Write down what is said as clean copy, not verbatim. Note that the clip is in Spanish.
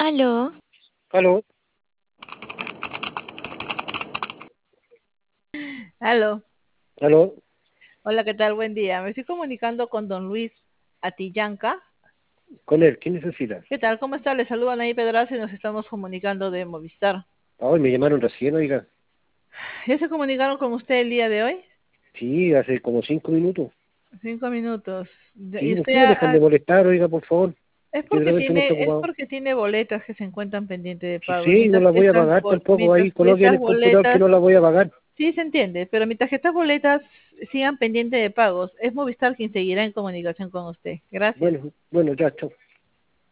Aló, Aló, Aló, aló, hola, ¿qué tal? Buen día. Me estoy comunicando con don Luis Atillanca. con él, ¿qué necesita? ¿Qué tal? ¿Cómo está? Le saludan ahí Pedraza y nos estamos comunicando de Movistar. Hoy me llamaron recién, oiga. ¿Ya se comunicaron con usted el día de hoy? Sí, hace como 5 minutos. 5 minutos. Sí, ¿Y ¿por usted qué me dejan de molestar, oiga, por favor? Que de repente no está es ocupado. porque tiene boletas que se encuentran pendientes de Sí, pago? sí, no las voy a pagar tampoco. Ahí coloque en Estas el computador que no boletas, las voy a pagar. sí se entiende, pero mientras que estas boletas sigan pendientes de pagos, es Movistar quien seguirá en comunicación con usted. Gracias. Bueno, bueno, ya, chao.